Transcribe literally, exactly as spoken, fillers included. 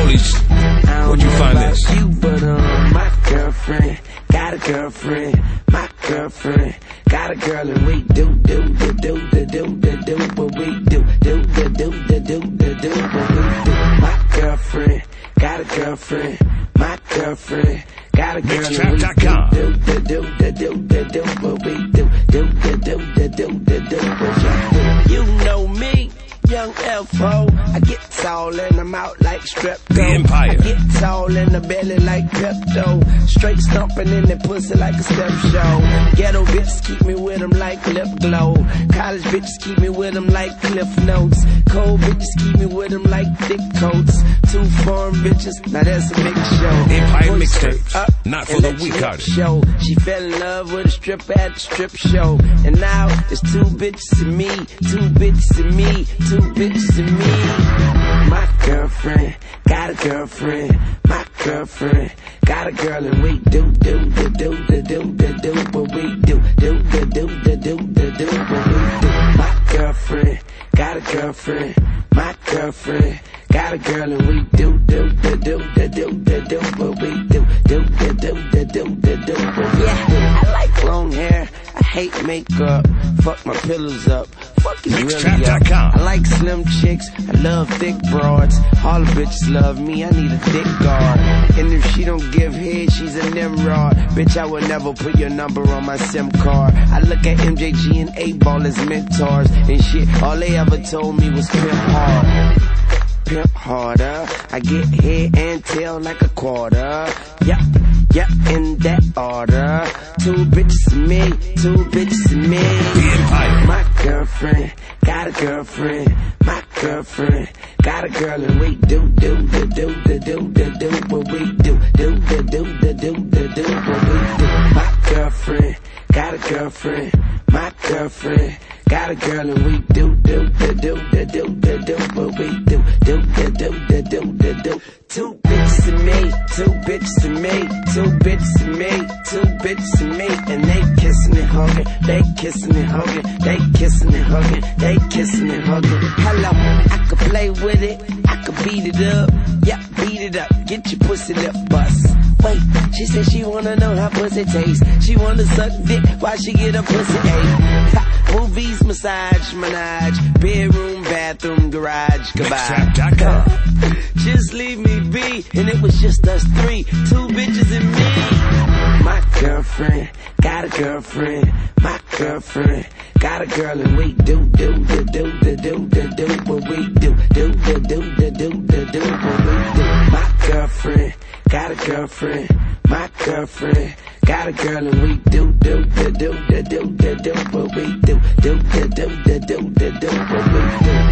Police, where'd you find this? You, but um, my girlfriend got a girlfriend. My girlfriend got a girl, and we do do do do do do do do what we do do do do do do do do what we do. My girlfriend got a girlfriend. My girlfriend got a girl, and we do do do do do do do what we do do do do do do do do what we do. You know me. Young F-O, I get tall and I'm out like Strepto. The Empire. I get tall in the belly like Pepto. Straight stomping in the pussy like a step show. Ghetto bitches keep me with them like lip glow. College bitches keep me with them like Cliff Notes. Cold bitches keep me with them like thick coats. Two foreign bitches, now that's a big show. Empire mixtapes, not for the weak hearted. Show. She fell in love with a stripper at the strip show. And now there's two bitches and me, two bitches and me, two bitches and me. My girlfriend got a girlfriend. My girlfriend got a girl, and we do do do do do do do do what we do do do do do do do do what we do. My girlfriend got a girlfriend. My girlfriend got a girl, and we do do do do do do do do what we do do do do do do do do what we do. Yeah, I like long hair. I hate makeup. Fuck my pillows up. Fuck is really up. I like slim chicks. I love thick broads. All the bitches love me. I need a thick guard. And if she don't give head, she's a Nimrod. Bitch, I would never put your number on my SIM card. I look at M J G and eight ball as mentors and shit. All they ever told me was pimp hard. Pimp harder. I get head and tail like a quarter. Yep, yep, in that order. Two bitches and me, two bitches and me. The Empire. My girlfriend got a girlfriend. My girlfriend got a girl, and we do do do do do do do do what we do do do do do do do do what we do. My girlfriend got a girlfriend. My girlfriend got a girl, and we do do do do do do do do what we do do do do do do do do. Two bitches and me, two bitches and me, two bitches and me, two bitches and me, and they kissing and hugging, they kissing and hugging, they kissing and hugging, they kissing and hugging. Hello, I could play with it, I could beat it up, yeah, beat it up, get your pussy lip bust. Wait, she said she wanna know how pussy tastes. She wanna suck dick while she get her pussy ate. Movies, massage, menage, bedroom, bathroom, garage, goodbye. Just leave me be, and it was just us three, two bitches and me. My girlfriend got a girlfriend. My girlfriend got a girl, and we do do do do do do do do what we do do do do do do do do what we do. My girlfriend got a girlfriend. My girlfriend got a girl, and we do do do do do do do do what we do do do do do do do do what we do.